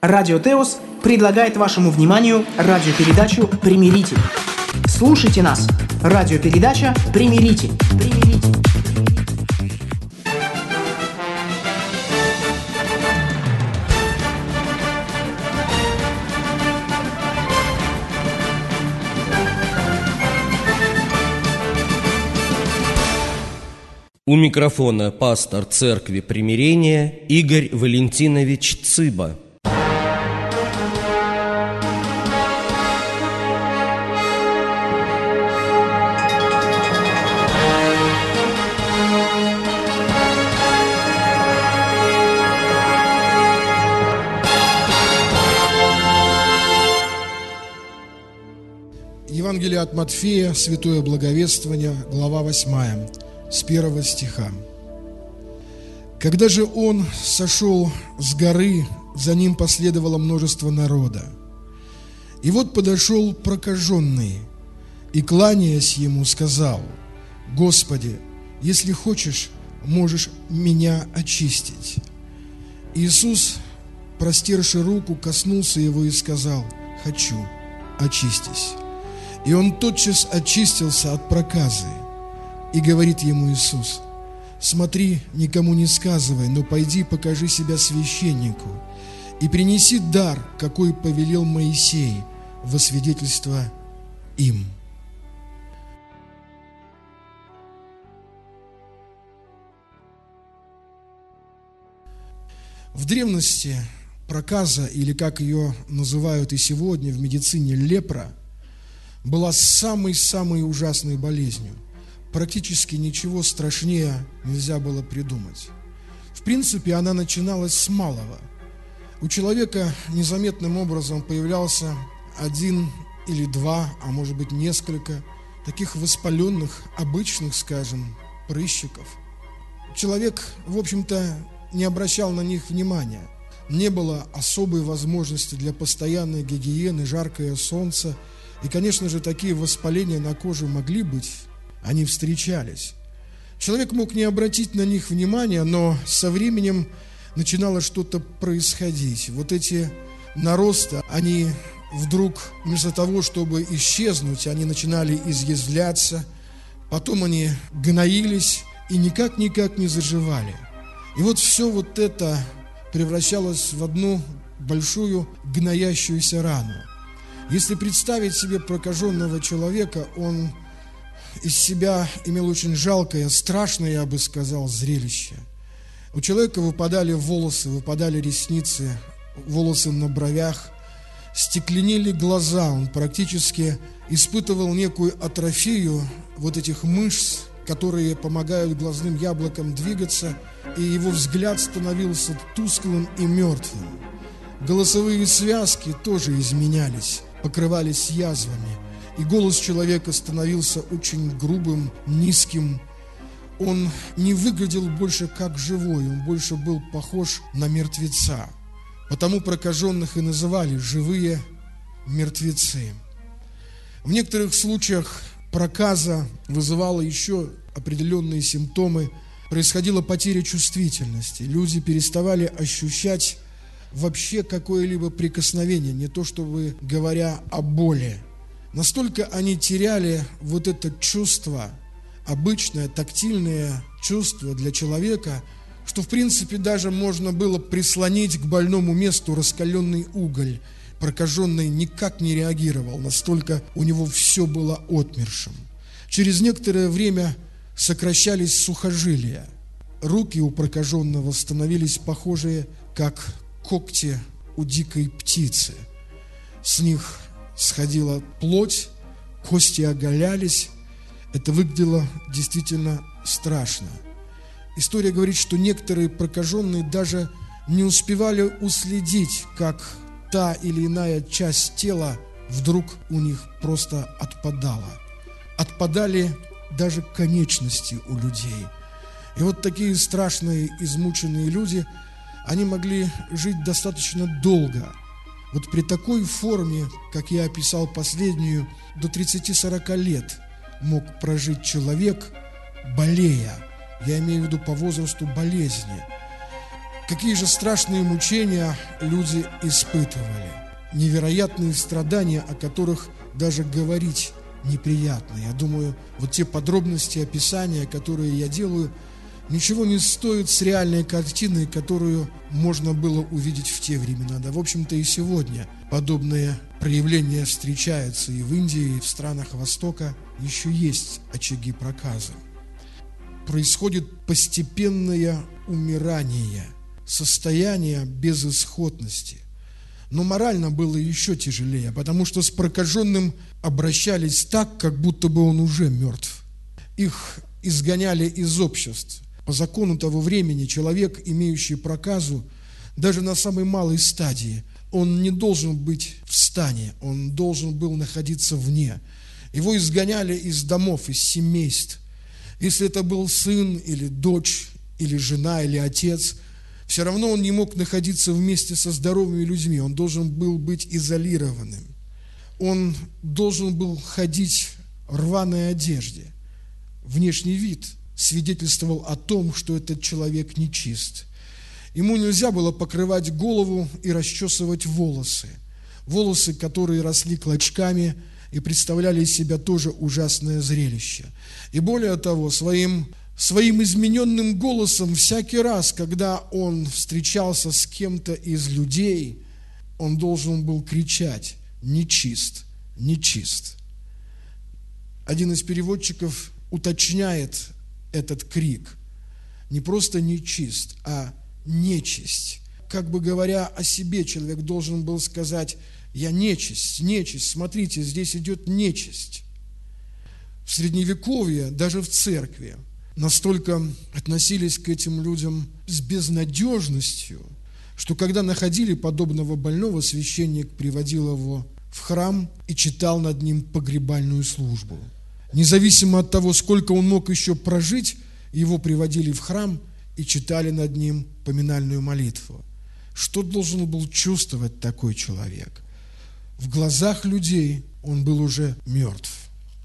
Радио Теос предлагает вашему вниманию радиопередачу «Примиритель». Слушайте нас. Радиопередача «Примиритель». У микрофона пастор Церкви Примирения Игорь Валентинович Цыба. Евангелие от Матфея, Святое Благовествование, глава 8, с 1 стиха. «Когда же он сошел с горы, за ним последовало множество народа. И вот подошел прокаженный, и, кланяясь ему, сказал: Господи, если хочешь, можешь меня очистить. Иисус, простерши руку, коснулся его и сказал: хочу, очистись. И он тотчас очистился от проказы. И говорит ему Иисус: смотри, никому не сказывай, но пойди покажи себя священнику и принеси дар, какой повелел Моисей, во свидетельство им». В древности проказа, или как ее называют и сегодня в медицине, лепра, была самой-самой ужасной болезнью. Практически ничего страшнее нельзя было придумать. В принципе, она начиналась с малого. У человека незаметным образом появлялся один или два, а может быть несколько таких воспаленных, обычных, скажем, прыщиков. Человек, в общем-то, не обращал на них внимания. Не было особой возможности для постоянной гигиены, жаркое солнце. И, конечно же, такие воспаления на коже могли быть. Они встречались. Человек мог не обратить на них внимания, но со временем начинало что-то происходить. Вот эти наросты, они вдруг вместо того, чтобы исчезнуть, они начинали изъязвляться, потом они гноились и никак не заживали. И вот все вот это превращалось в одну большую гноящуюся рану. Если представить себе прокаженного человека, он из себя имел очень жалкое, страшное, я бы сказал, зрелище. У человека выпадали волосы, выпадали ресницы, волосы на бровях, стекленели глаза, он практически испытывал некую атрофию вот этих мышц, которые помогают глазным яблокам двигаться, и его взгляд становился тусклым и мертвым. Голосовые связки тоже изменялись, покрывались язвами, и голос человека становился очень грубым, низким. Он не выглядел больше как живой, он больше был похож на мертвеца. Потому прокаженных и называли живые мертвецы. В некоторых случаях проказа вызывала еще определенные симптомы. Происходила потеря чувствительности. Люди переставали ощущать вообще какое-либо прикосновение, не то чтобы говоря о боли. Настолько они теряли вот это чувство, обычное тактильное чувство для человека, что в принципе даже можно было прислонить к больному месту раскаленный уголь. Прокаженный никак не реагировал, настолько у него все было отмершим. Через некоторое время сокращались сухожилия. Руки у прокаженного становились похожие, как когти у дикой птицы. С них сходила плоть, кости оголялись. Это выглядело действительно страшно. История говорит, что некоторые прокаженные даже не успевали уследить, как та или иная часть тела вдруг у них просто отпадала. Отпадали даже конечности у людей. И вот такие страшные, измученные люди, они могли жить достаточно долго. Вот при такой форме, как я описал последнюю, до 30-40 лет мог прожить человек, болея. Я имею в виду по возрасту болезни. Какие же страшные мучения люди испытывали. Невероятные страдания, о которых даже говорить неприятно. Я думаю, вот те подробности описания, которые я делаю, ничего не стоят с реальной картиной, которую можно было увидеть в те времена. Да, в общем-то, и сегодня подобные проявления встречаются и в Индии, и в странах Востока. Еще есть очаги проказа. Происходит постепенное умирание, состояние безысходности. Но морально было еще тяжелее, потому что с прокаженным обращались так, как будто бы он уже мертв. Их изгоняли из обществ. По закону того времени человек, имеющий проказу, даже на самой малой стадии, он не должен быть в стане, он должен был находиться вне. Его изгоняли из домов, из семейств. Если это был сын или дочь, или жена, или отец, все равно он не мог находиться вместе со здоровыми людьми, он должен был быть изолированным. Он должен был ходить в рваной одежде. Внешний вид свидетельствовал о том, что этот человек нечист. Ему нельзя было покрывать голову и расчесывать волосы. Волосы, которые росли клочками и представляли из себя тоже ужасное зрелище. И более того, своим измененным голосом всякий раз, когда он встречался с кем-то из людей, он должен был кричать: «Нечист, нечист». Один из переводчиков уточняет этот крик. Не просто нечист, а нечисть. Как бы говоря о себе, человек должен был сказать: «Я нечисть, нечисть, смотрите, здесь идет нечисть». В Средневековье, даже в церкви, настолько относились к этим людям с безнадежностью, что когда находили подобного больного, священник приводил его в храм и читал над ним погребальную службу. Независимо от того, сколько он мог еще прожить, его приводили в храм и читали над ним поминальную молитву. Что должен был чувствовать такой человек? В глазах людей он был уже мертв.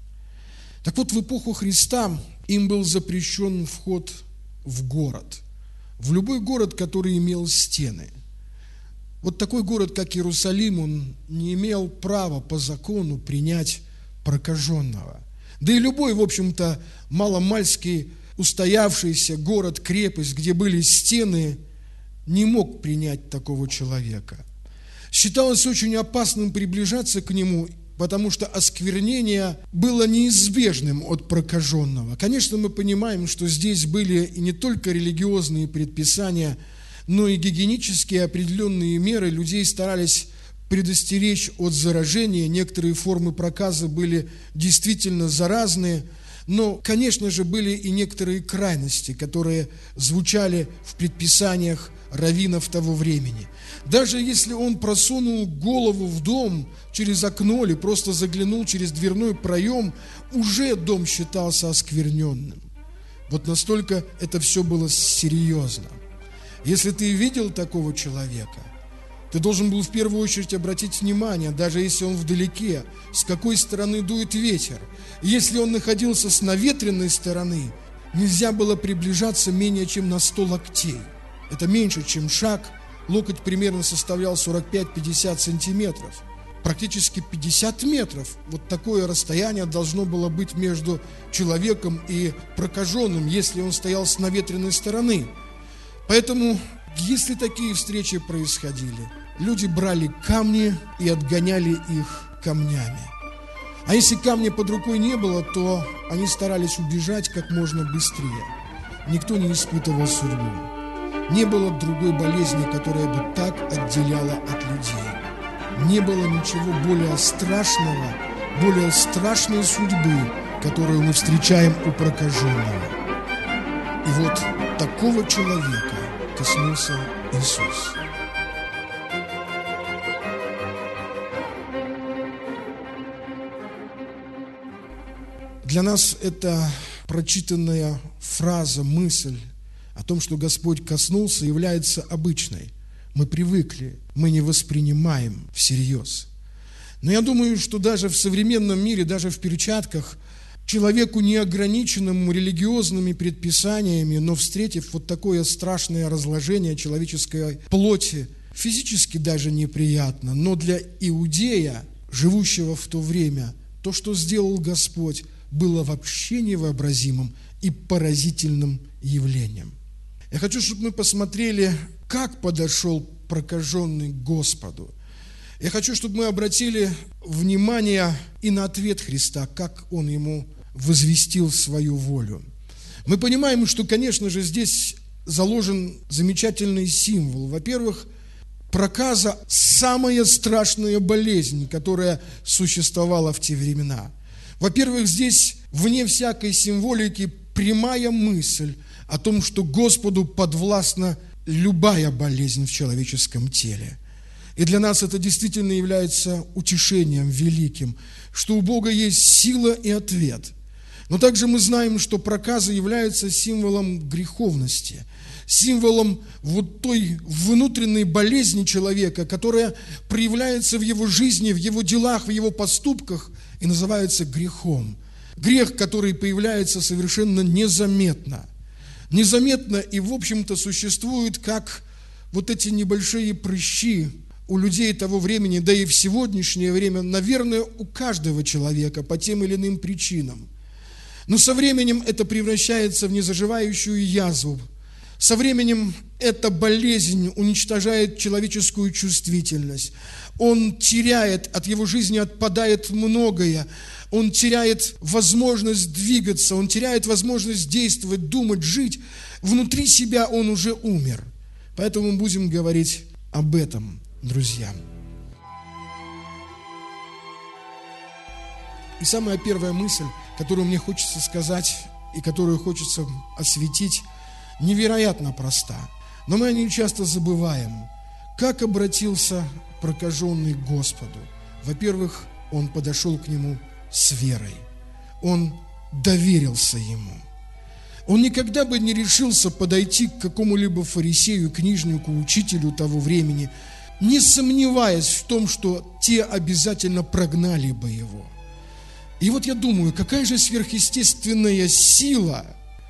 Так вот, в эпоху Христа им был запрещен вход в город, в любой город, который имел стены. Вот такой город, как Иерусалим, он не имел права по закону принять прокаженного. Да и любой, в общем-то, маломальский устоявшийся город, крепость, где были стены, не мог принять такого человека. Считалось очень опасным приближаться к нему, потому что осквернение было неизбежным от прокаженного. Конечно, мы понимаем, что здесь были и не только религиозные предписания, но и гигиенические определенные меры. Людей старались предостеречь от заражения. Некоторые формы проказа были действительно заразные. Но, конечно же, были и некоторые крайности, которые звучали в предписаниях раввинов того времени. Даже если он просунул голову в дом через окно или просто заглянул через дверной проем, уже дом считался оскверненным. Вот настолько это все было серьезно. Если ты видел такого человека, ты должен был в первую очередь обратить внимание, даже если он вдалеке, с какой стороны дует ветер. Если он находился с наветренной стороны, нельзя было приближаться менее чем на 100 локтей. Это меньше, чем шаг. Локоть примерно составлял 45-50 сантиметров. Практически 50 метров. Вот такое расстояние должно было быть между человеком и прокаженным, если он стоял с наветренной стороны. Поэтому, если такие встречи происходили, люди брали камни и отгоняли их камнями. А если камня под рукой не было, то они старались убежать как можно быстрее. Никто не испытывал судьбу. Не было другой болезни, которая бы так отделяла от людей. Не было ничего более страшного, более страшной судьбы, которую мы встречаем у прокаженного. И вот такого человека коснулся Иисус. Для нас эта прочитанная фраза, мысль о том, что Господь коснулся, является обычной. Мы привыкли, мы не воспринимаем всерьез. Но я думаю, что даже в современном мире, даже в перчатках, человеку, не ограниченному религиозными предписаниями, но встретив вот такое страшное разложение человеческой плоти, физически даже неприятно, но для иудея, живущего в то время, то, что сделал Господь, было вообще невообразимым и поразительным явлением. Я хочу, чтобы мы посмотрели, как подошел прокаженный к Господу. Я хочу, чтобы мы обратили внимание и на ответ Христа, как Он ему возвестил свою волю. Мы понимаем, что, конечно же, здесь заложен замечательный символ. Во-первых, проказа – самая страшная болезнь, которая существовала в те времена. Во-первых, здесь, вне всякой символики, прямая мысль о том, что Господу подвластна любая болезнь в человеческом теле. И для нас это действительно является утешением великим, что у Бога есть сила и ответ. Но также мы знаем, что проказа является символом греховности, символом вот той внутренней болезни человека, которая проявляется в его жизни, в его делах, в его поступках и называется грехом. Грех, который появляется совершенно незаметно. Незаметно и, в общем-то, существует как вот эти небольшие прыщи у людей того времени, да и в сегодняшнее время, наверное, у каждого человека по тем или иным причинам. Но со временем это превращается в незаживающую язву. Со временем эта болезнь уничтожает человеческую чувствительность. Он теряет, от его жизни отпадает многое. Он теряет возможность двигаться, он теряет возможность действовать, думать, жить. Внутри себя он уже умер. Поэтому мы будем говорить об этом, друзья. И самая первая мысль, которую мне хочется сказать и которую хочется осветить, невероятно проста. Но мы о ней часто забываем. Как обратился прокаженный к Господу? Во-первых, он подошел к Нему с верой. Он доверился Ему. Он никогда бы не решился подойти к какому-либо фарисею, книжнику, учителю того времени, не сомневаясь в том, что те обязательно прогнали бы его. И вот я думаю, какая же сверхъестественная сила,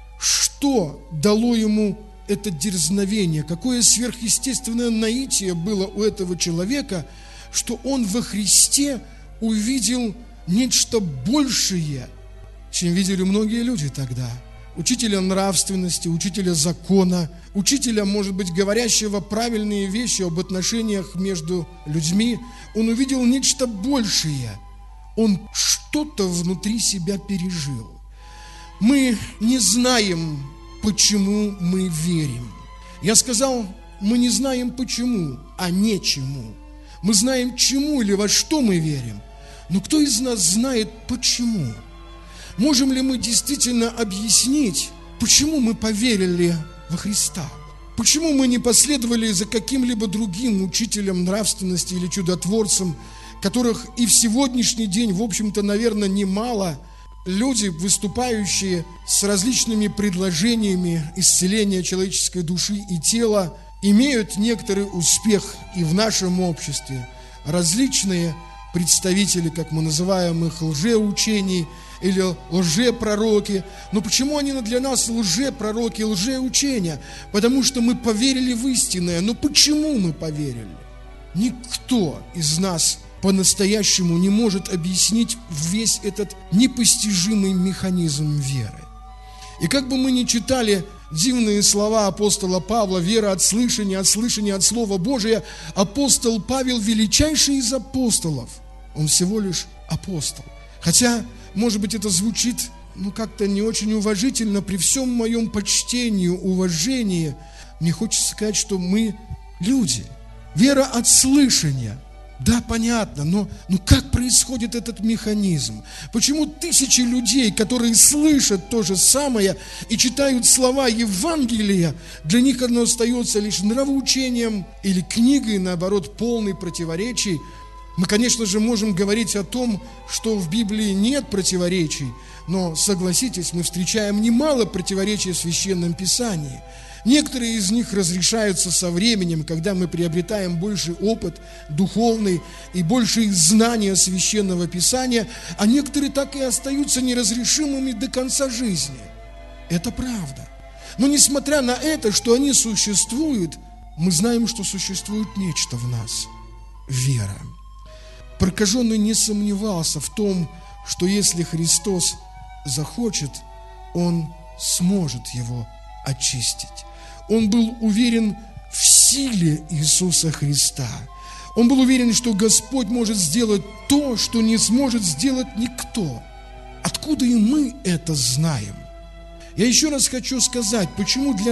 что дало ему это дерзновение, какое сверхъестественное наитие было у этого человека, что он во Христе увидел нечто большее, чем видели многие люди тогда. Учителя нравственности, учителя закона, учителя, может быть, говорящего правильные вещи об отношениях между людьми. Он увидел нечто большее. Он что-то внутри себя пережил. Мы не знаем, почему мы верим. Я сказал, мы не знаем почему, а не чему. Мы знаем, чему или во что мы верим. Но кто из нас знает почему? Можем ли мы действительно объяснить, почему мы поверили во Христа? Почему мы не последовали за каким-либо другим учителем нравственности или чудотворцем, которых и в сегодняшний день, в общем-то, наверное, немало, люди, выступающие с различными предложениями исцеления человеческой души и тела, имеют некоторый успех и в нашем обществе. Различные представители, как мы называем их, лжеучений или лжепророки. Но почему они для нас лжепророки, лжеучения? Потому что мы поверили в истинное. Но почему мы поверили? Никто из нас по-настоящему не может объяснить весь этот непостижимый механизм веры. И как бы мы ни читали дивные слова апостола Павла, вера от слышания от Слова Божия, апостол Павел величайший из апостолов. Он всего лишь апостол. Хотя, может быть, это звучит как-то не очень уважительно, при всем моем почтении, уважении, мне хочется сказать, что мы люди. Вера от слышания. Да, понятно, но как происходит этот механизм? Почему тысячи людей, которые слышат то же самое и читают слова Евангелия, для них оно остается лишь нравоучением или книгой, наоборот, полной противоречий? Мы, конечно же, можем говорить о том, что в Библии нет противоречий, но, согласитесь, мы встречаем немало противоречий в Священном Писании. Некоторые из них разрешаются со временем, когда мы приобретаем больший опыт духовный и большие знания Священного Писания, а некоторые так и остаются неразрешимыми до конца жизни. Это правда. Но несмотря на это, что они существуют, мы знаем, что существует нечто в нас – вера. Прокаженный не сомневался в том, что если Христос захочет, Он сможет его очистить. Он был уверен в силе Иисуса Христа. Он был уверен, что Господь может сделать то, что не сможет сделать никто. Откуда и мы это знаем? Я еще раз хочу сказать, почему для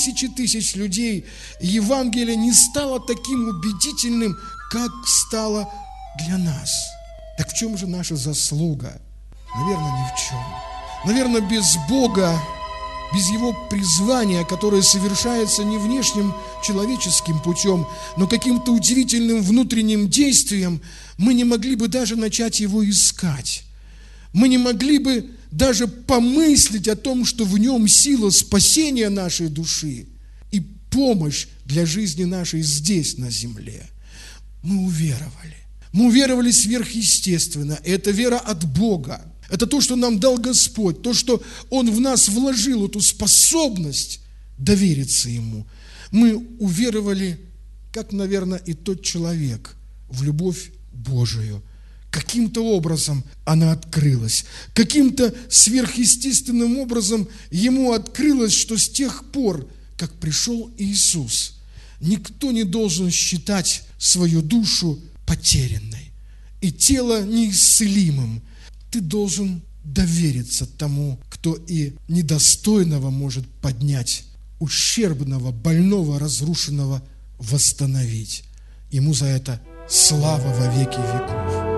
тысяч людей Евангелие не стало таким убедительным, как стало для нас. Так в чем же наша заслуга? Наверное, ни в чем. Наверное, без Бога, без Его призвания, которое совершается не внешним человеческим путем, но каким-то удивительным внутренним действием, мы не могли бы даже начать Его искать. Мы не могли бы даже помыслить о том, что в Нем сила спасения нашей души и помощь для жизни нашей здесь, на земле. Мы уверовали. Мы уверовали сверхъестественно. Это вера от Бога. Это то, что нам дал Господь, то, что Он в нас вложил, эту способность довериться Ему. Мы уверовали, как, наверное, и тот человек, в любовь Божию. Каким-то образом она открылась. Каким-то сверхъестественным образом ему открылось, что с тех пор, как пришел Иисус, никто не должен считать свою душу потерянной и тело неисцелимым. Ты должен довериться тому, кто и недостойного может поднять, ущербного, больного, разрушенного восстановить. Ему за это слава во веки веков.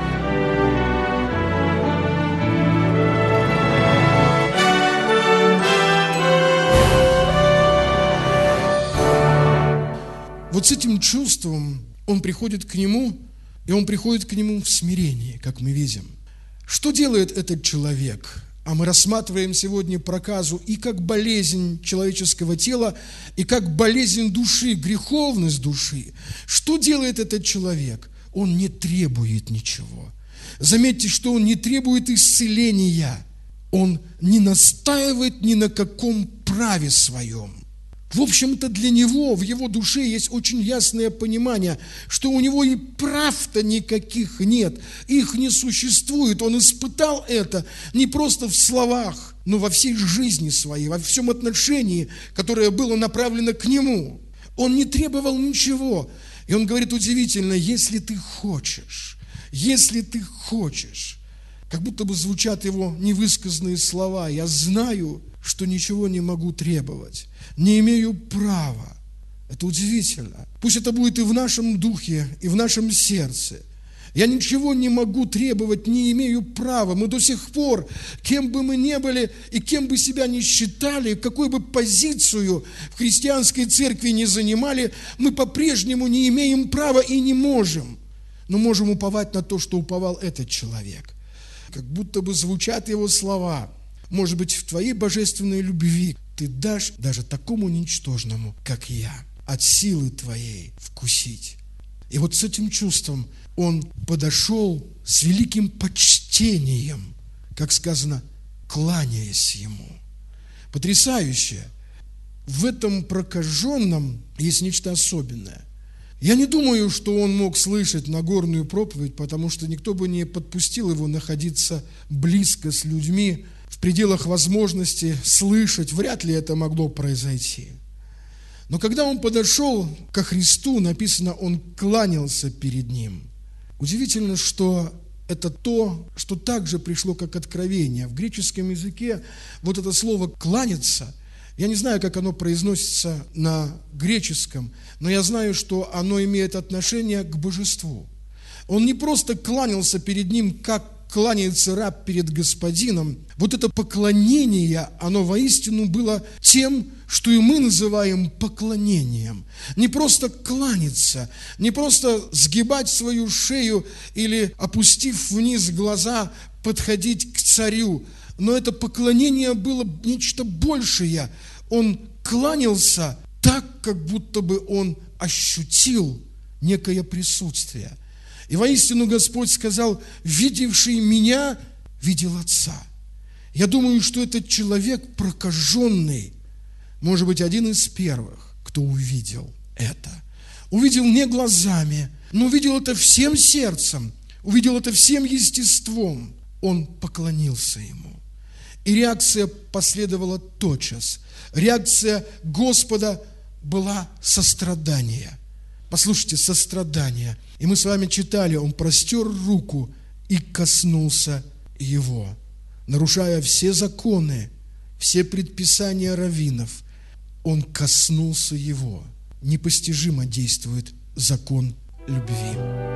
Вот с этим чувством он приходит к нему, и он приходит к нему в смирении, как мы видим. Что делает этот человек? А мы рассматриваем сегодня проказу и как болезнь человеческого тела, и как болезнь души, греховность души. Что делает этот человек? Он не требует ничего. Заметьте, что он не требует исцеления. Он не настаивает ни на каком праве своем. В общем-то, для него, в его душе есть очень ясное понимание, что у него и прав-то никаких нет, их не существует. Он испытал это не просто в словах, но во всей жизни своей, во всем отношении, которое было направлено к нему. Он не требовал ничего. И он говорит удивительно: если ты хочешь, как будто бы звучат его невысказанные слова: я знаю, что ничего не могу требовать, не имею права. Это удивительно. Пусть это будет и в нашем духе, и в нашем сердце. Я ничего не могу требовать, не имею права. Мы до сих пор, кем бы мы ни были и кем бы себя ни считали, какую бы позицию в христианской церкви ни занимали, мы по-прежнему не имеем права и не можем. Но можем уповать на то, что уповал этот человек. Как будто бы звучат его слова: может быть, в твоей божественной любви ты дашь даже такому ничтожному, как я, от силы твоей вкусить. И вот с этим чувством он подошел с великим почтением, как сказано, кланяясь ему. Потрясающе! В этом прокаженном есть нечто особенное. Я не думаю, что он мог слышать Нагорную проповедь, потому что никто бы не подпустил его находиться близко с людьми, в пределах возможности слышать. Вряд ли это могло произойти. Но когда он подошел ко Христу, написано, он кланялся перед Ним. Удивительно, что это то, что также пришло как откровение. В греческом языке вот это слово «кланяться», я не знаю, как оно произносится на греческом, но я знаю, что оно имеет отношение к божеству. Он не просто кланялся перед Ним, как кланяется раб перед господином. Вот это поклонение, оно воистину было тем, что и мы называем поклонением. Не просто кланяться, не просто сгибать свою шею или, опустив вниз глаза, подходить к царю, но это поклонение было нечто большее. Он кланялся так, как будто бы он ощутил некое присутствие. И воистину Господь сказал: видевший меня, видел Отца. Я думаю, что этот человек прокаженный, может быть, один из первых, кто увидел это. Увидел не глазами, но увидел это всем сердцем, увидел это всем естеством. Он поклонился ему. И реакция последовала тотчас. Реакция Господа была сострадание. Послушайте, сострадание. И мы с вами читали, он простер руку и коснулся его. Нарушая все законы, все предписания раввинов, он коснулся его. Непостижимо действует закон любви.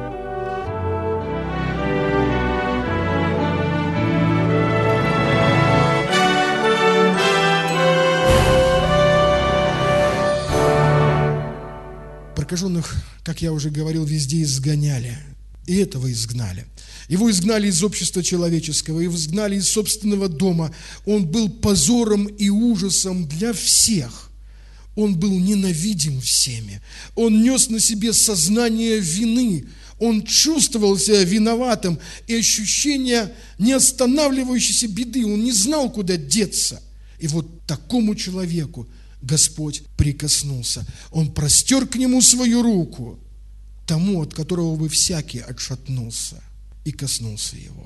Прокаженных, как я уже говорил, везде изгоняли. И этого изгнали. Его изгнали из общества человеческого, его изгнали из собственного дома. Он был позором и ужасом для всех. Он был ненавидим всеми. Он нес на себе сознание вины. Он чувствовал себя виноватым и ощущение неостанавливающейся беды. Он не знал, куда деться. И вот такому человеку Господь прикоснулся. Он простер к нему свою руку, тому, от которого бы всякий отшатнулся, и коснулся его.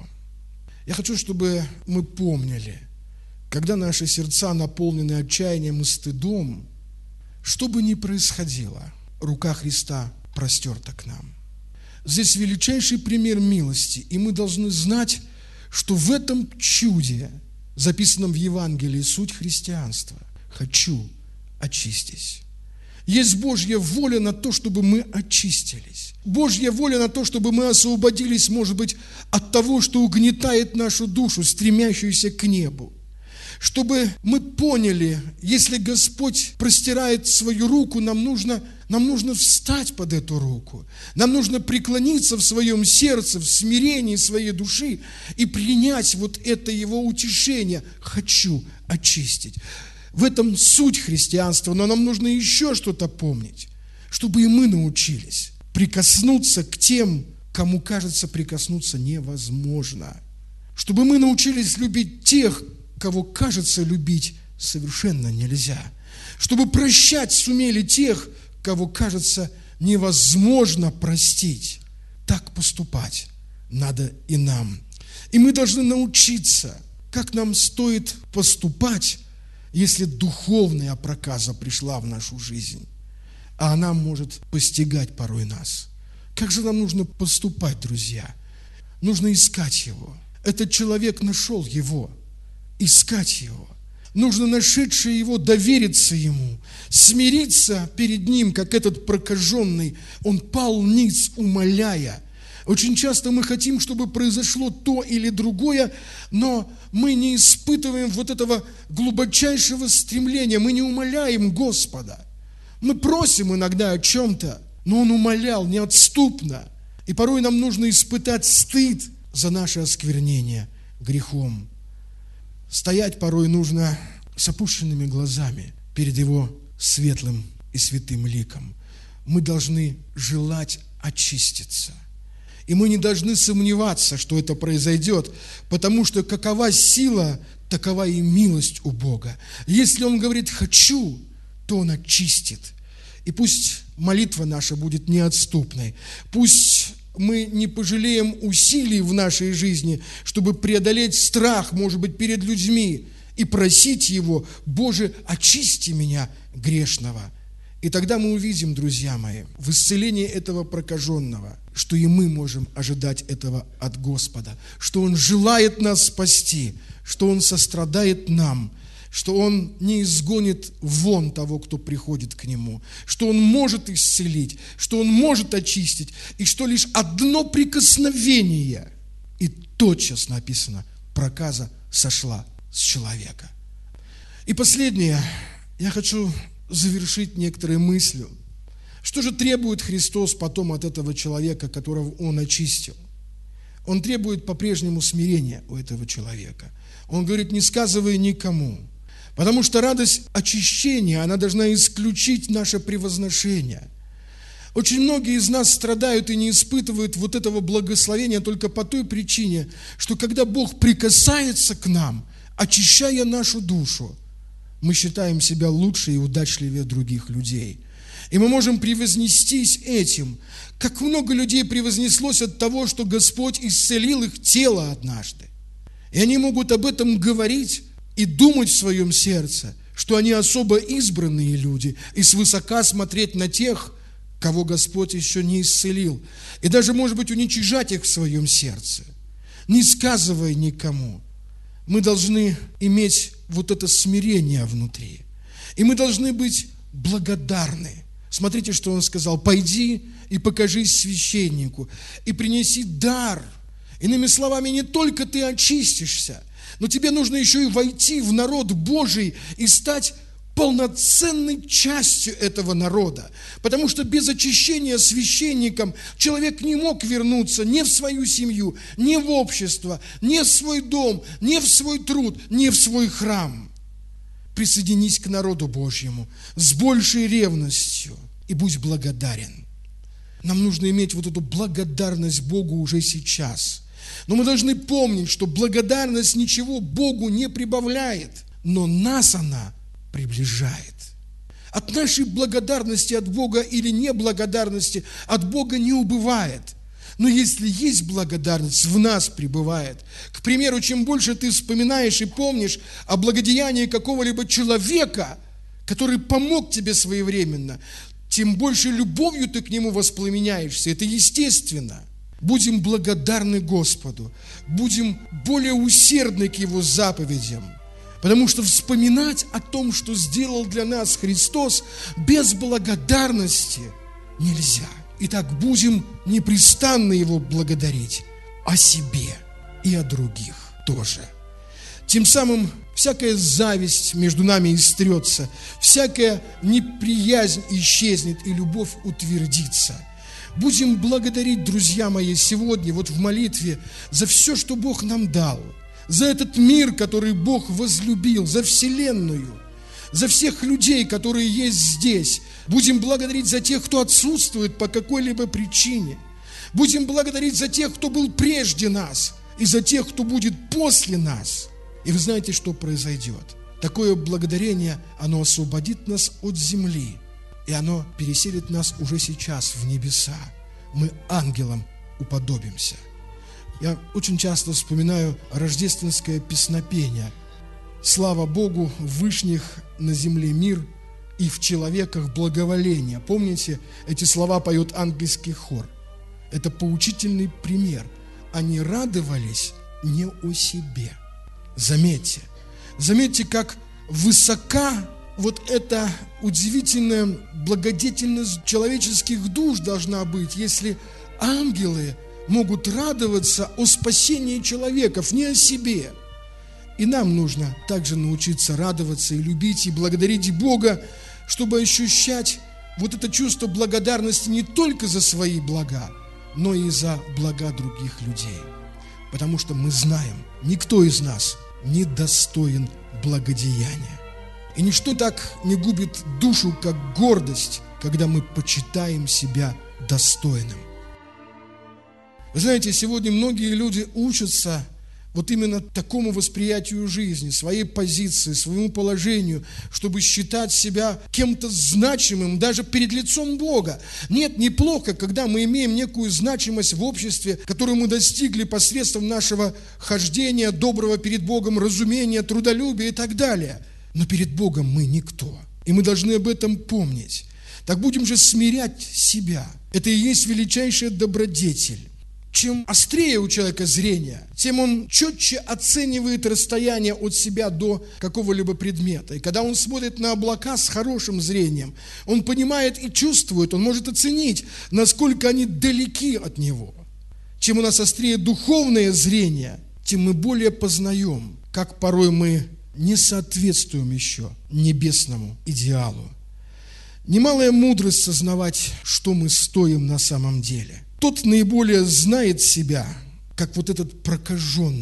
Я хочу, чтобы мы помнили, когда наши сердца наполнены отчаянием и стыдом, что бы ни происходило, рука Христа простерта к нам. Здесь величайший пример милости, и мы должны знать, что в этом чуде, записанном в Евангелии, суть христианства. Хочу, очистись. Есть Божья воля на то, чтобы мы очистились. Божья воля на то, чтобы мы освободились, может быть, от того, что угнетает нашу душу, стремящуюся к небу. Чтобы мы поняли, если Господь простирает свою руку, нам нужно встать под эту руку. Нам нужно преклониться в своем сердце, в смирении своей души и принять вот это Его утешение. Хочу очистить. В этом суть христианства, но нам нужно еще что-то помнить, чтобы и мы научились прикоснуться к тем, кому, кажется, прикоснуться невозможно. Чтобы мы научились любить тех, кого, кажется, любить совершенно нельзя. Чтобы прощать сумели тех, кого, кажется, невозможно простить. Так поступать надо и нам. И мы должны научиться, как нам стоит поступать, если духовная проказа пришла в нашу жизнь, а она может постигать порой нас. Как же нам нужно поступать, друзья? Нужно искать его. Этот человек нашел его. Искать его. Нужно, нашедшее его, довериться ему, смириться перед ним, как этот прокаженный. Он пал ниц, умоляя. Очень часто мы хотим, чтобы произошло то или другое, но мы не испытываем вот этого глубочайшего стремления, мы не умоляем Господа. Мы просим иногда о чем-то, но Он умолял неотступно. И порой нам нужно испытать стыд за наше осквернение грехом. Стоять порой нужно с опущенными глазами перед Его светлым и святым ликом. Мы должны желать очиститься. И мы не должны сомневаться, что это произойдет, потому что какова сила, такова и милость у Бога. Если Он говорит «хочу», то Он очистит. И пусть молитва наша будет неотступной. Пусть мы не пожалеем усилий в нашей жизни, чтобы преодолеть страх, может быть, перед людьми, и просить Его: «Боже, очисти меня грешного». И тогда мы увидим, друзья мои, в исцелении этого прокаженного, что и мы можем ожидать этого от Господа, что Он желает нас спасти, что Он сострадает нам, что Он не изгонит вон того, кто приходит к Нему, что Он может исцелить, что Он может очистить, и что лишь одно прикосновение, и тотчас написано, проказа сошла с человека. И последнее, я хочу завершить некоторые мыслью. Что же требует Христос потом от этого человека, которого Он очистил? Он требует по-прежнему смирения у этого человека. Он говорит: не сказывай никому. Потому что радость очищения, она должна исключить наше превозношение. Очень многие из нас страдают и не испытывают вот этого благословения только по той причине, что когда Бог прикасается к нам, очищая нашу душу, мы считаем себя лучше и удачливее других людей. И мы можем превознестись этим. Как много людей превознеслось от того, что Господь исцелил их тело однажды. И они могут об этом говорить и думать в своем сердце, что они особо избранные люди, и свысока смотреть на тех, кого Господь еще не исцелил. И даже, может быть, уничижать их в своем сердце, не сказывая никому. Мы должны иметь вот это смирение внутри. И мы должны быть благодарны. Смотрите, что он сказал. «Пойди и покажись священнику, и принеси дар». Иными словами, не только ты очистишься, но тебе нужно еще и войти в народ Божий и стать полноценной частью этого народа. Потому что без очищения священником человек не мог вернуться ни в свою семью, ни в общество, ни в свой дом, ни в свой труд, ни в свой храм. Присоединись к народу Божьему с большей ревностью и будь благодарен. Нам нужно иметь вот эту благодарность Богу уже сейчас. Но мы должны помнить, что благодарность ничего Богу не прибавляет, но нас она приближает. От нашей благодарности от Бога или неблагодарности от Бога не убывает. Но если есть благодарность, в нас пребывает. К примеру, чем больше ты вспоминаешь и помнишь о благодеянии какого-либо человека, который помог тебе своевременно, тем больше любовью ты к нему воспламеняешься. Это естественно. Будем благодарны Господу, будем более усердны к Его заповедям. Потому что вспоминать о том, что сделал для нас Христос, без благодарности нельзя. Итак, будем непрестанно Его благодарить о себе и о других тоже. Тем самым всякая зависть между нами истрется, всякая неприязнь исчезнет и любовь утвердится. Будем благодарить, друзья мои, сегодня вот в молитве за все, что Бог нам дал, за этот мир, который Бог возлюбил, за вселенную, за всех людей, которые есть здесь. Будем благодарить за тех, кто отсутствует по какой-либо причине. Будем благодарить за тех, кто был прежде нас, и за тех, кто будет после нас. И вы знаете, что произойдет? Такое благодарение, оно освободит нас от земли, и оно переселит нас уже сейчас в небеса. Мы ангелам уподобимся. Я очень часто вспоминаю рождественское песнопение. «Слава Богу, в вышних на земле мир, и в человеках благоволение». Помните, эти слова поет ангельский хор. Это поучительный пример. Они радовались не о себе. Заметьте, как высока вот эта удивительная благодетельность человеческих душ должна быть, если ангелы могут радоваться о спасении человеков, не о себе. И нам нужно также научиться радоваться и любить, и благодарить Бога, чтобы ощущать вот это чувство благодарности не только за свои блага, но и за блага других людей. Потому что мы знаем, никто из нас не достоин благодеяния. И ничто так не губит душу, как гордость, когда мы почитаем себя достойным. Вы знаете, сегодня многие люди учатся вот именно такому восприятию жизни, своей позиции, своему положению, чтобы считать себя кем-то значимым даже перед лицом Бога. Нет, неплохо, когда мы имеем некую значимость в обществе, которую мы достигли посредством нашего хождения, доброго перед Богом, разумения, трудолюбия и так далее. Но перед Богом мы никто, и мы должны об этом помнить. Так будем же смирять себя. Это и есть величайшая добродетель. Чем острее у человека зрение, тем он четче оценивает расстояние от себя до какого-либо предмета. И когда он смотрит на облака с хорошим зрением, он понимает и чувствует, он может оценить, насколько они далеки от него. Чем у нас острее духовное зрение, тем мы более познаем, как порой мы не соответствуем еще небесному идеалу. Немалая мудрость сознавать, что мы стоим на самом деле. Тот наиболее знает себя, как вот этот прокаженный,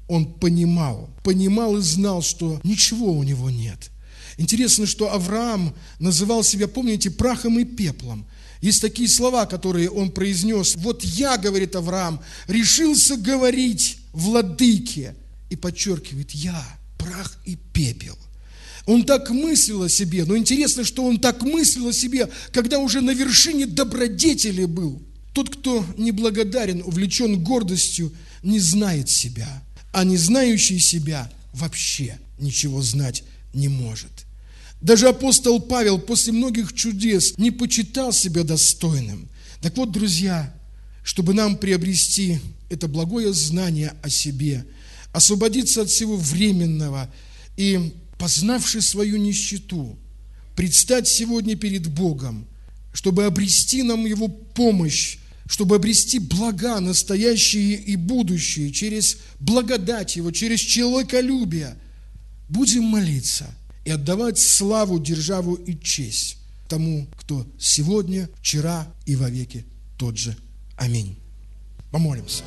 он понимал и знал, что ничего у него нет. Интересно, что Авраам называл себя, помните, прахом и пеплом. Есть такие слова, которые он произнес. Вот я, говорит Авраам, решился говорить владыке. И подчеркивает, я прах и пепел. Он так мыслил о себе, но интересно, что он так мыслил о себе, когда уже на вершине добродетели был. Тот, кто неблагодарен, увлечен гордостью, не знает себя, а не знающий себя вообще ничего знать не может. Даже апостол Павел после многих чудес не почитал себя достойным. Так вот, друзья, чтобы нам приобрести это благое знание о себе, освободиться от всего временного и, познавши свою нищету, предстать сегодня перед Богом, чтобы обрести нам Его помощь, чтобы обрести блага настоящие и будущие через благодать Его, через человеколюбие, будем молиться и отдавать славу, державу и честь тому, кто сегодня, вчера и вовеки тот же. Аминь. Помолимся.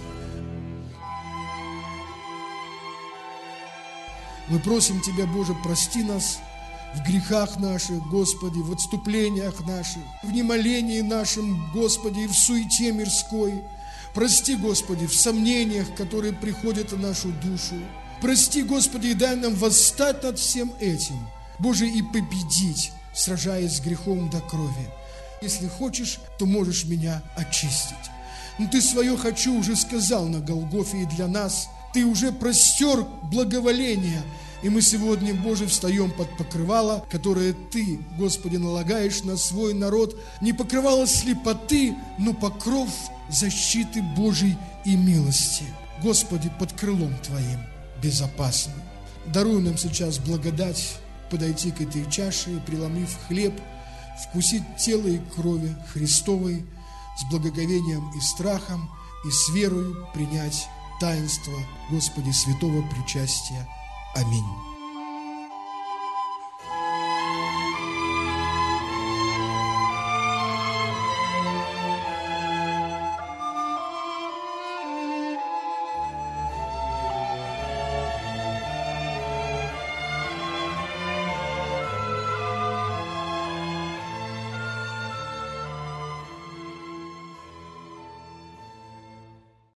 Мы просим Тебя, Боже, прости нас в грехах наших, Господи, в отступлениях наших, в немолении нашем, Господи, и в суете мирской. Прости, Господи, в сомнениях, которые приходят в нашу душу. Прости, Господи, и дай нам восстать над всем этим, Боже, и победить, сражаясь с грехом до крови. Если хочешь, то можешь меня очистить. Но Ты свое «хочу» уже сказал на Голгофе, и для нас Ты уже простер благоволение. И мы сегодня, Боже, встаем под покрывало, которое Ты, Господи, налагаешь на свой народ. Не покрывало слепоты, но покров защиты Божьей и милости. Господи, под крылом Твоим безопасно. Даруй нам сейчас благодать подойти к этой чаше и, преломив хлеб, вкусить тело и крови Христовой с благоговением и страхом, и с верою принять таинство, Господи, святого причастия. Аминь.